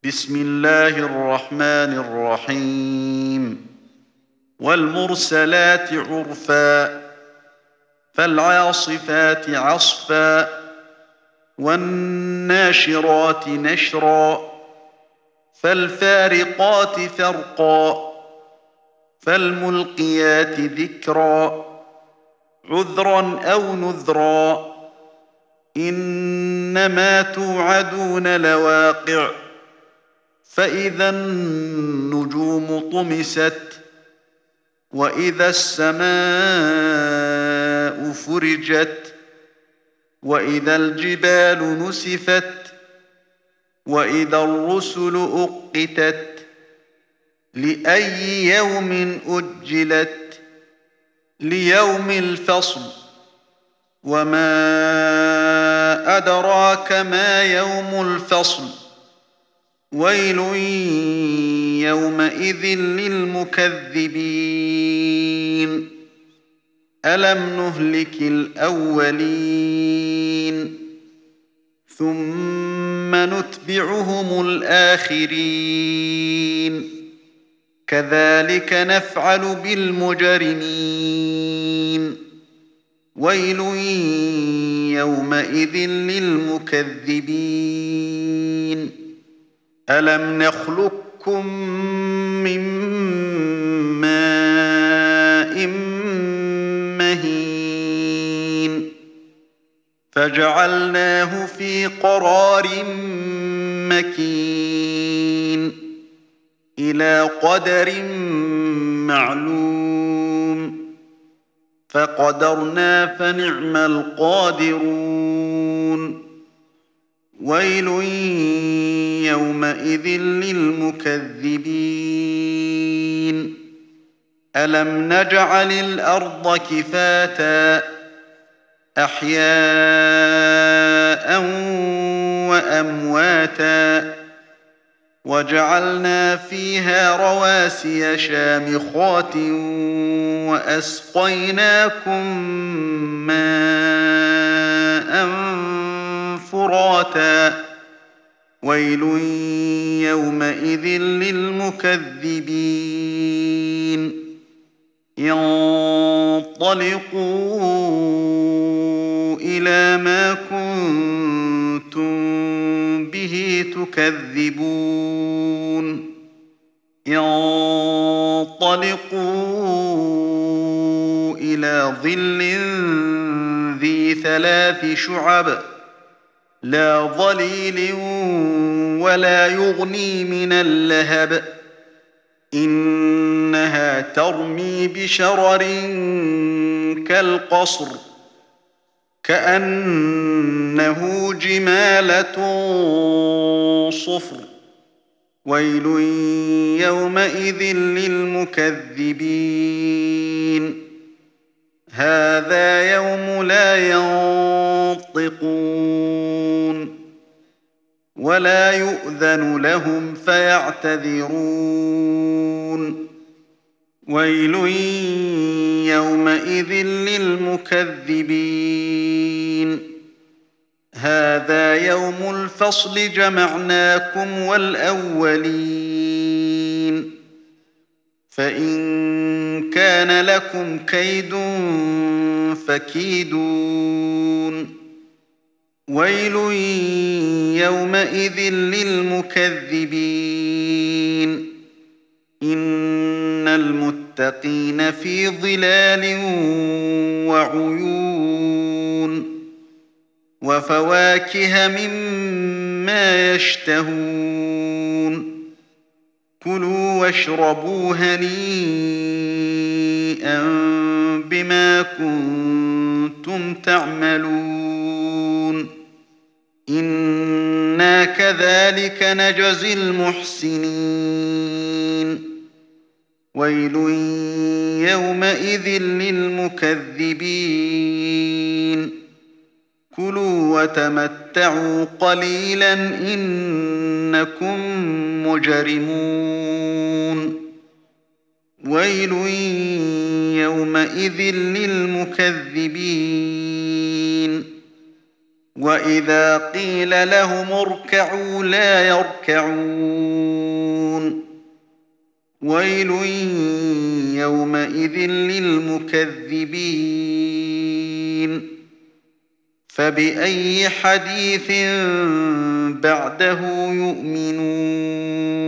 بسم الله الرحمن الرحيم والمرسلات عرفا فالعاصفات عصفا والناشرات نشرا فالفارقات فرقا فالملقيات ذكرا عذرا أو نذرا إنما توعدون لواقع فإذا النجوم طمست وإذا السماء فرجت وإذا الجبال نسفت وإذا الرسل أقتت لأي يوم أجلت ليوم الفصل وما أدراك ما يوم الفصل ويل يومئذ للمكذبين ألم نهلك الأولين ثم نتبعهم الآخرين كذلك نفعل بالمجرمين ويل يومئذ للمكذبين ألم نخلقكم من ماء مهين فجعلناه في قرار مكين إلى قدر معلوم فقدرنا فنعم القادرون ويل يومئذ للمكذبين ألم نجعل الأرض كفاتا أحياء وأمواتا وجعلنا فيها رواسي شامخات وأسقيناكم ماء فراتا ويل يومئذ للمكذبين انطلقوا إلى ما كنتم به تكذبون انطلقوا إلى ظل ذي 3 شعب لا ظليل ولا يغني من اللهب إنها ترمي بشرر كالقصر كأنه جمالة صفر ويل يومئذ للمكذبين هذا يوم لا ينطقون ولا يؤذن لهم فيعتذرون ويل يومئذ للمكذبين هذا يوم الفصل جمعناكم والأولين فإن كان لكم كيد فكيدون ويل يومئذ للمكذبين إن المتقين في ظلال وعيون وفواكه مما يشتهون كلوا واشربوا هنيئا بما كنتم تعملون إنا كذلك نجزي المحسنين ويل يومئذ للمكذبين كلوا وتمتعوا قليلا إنكم مجرمون ويل يومئذ للمكذبين وإذا قيل لهم اركعوا لا يركعون ويل يومئذ للمكذبين فبأي حديث بعده يؤمنون